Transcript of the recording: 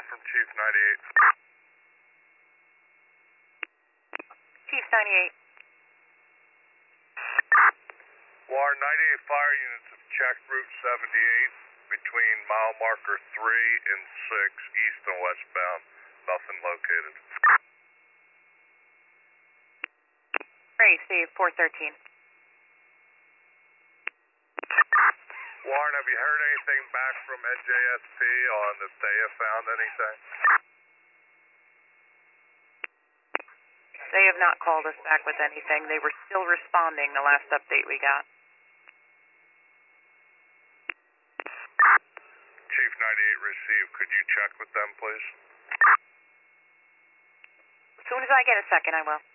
from Chief 98. Chief 98. WAR 98 fire units have checked Route 78 between mile marker 3 and 6, east and westbound. Nothing located. Great, Steve, 413. Warren, have you heard anything back from NJSP on if they have found anything? They have not called us back with anything. They were still responding the last update we got. Chief 98 received. Could you check with them, please? As soon as I get a second, I will.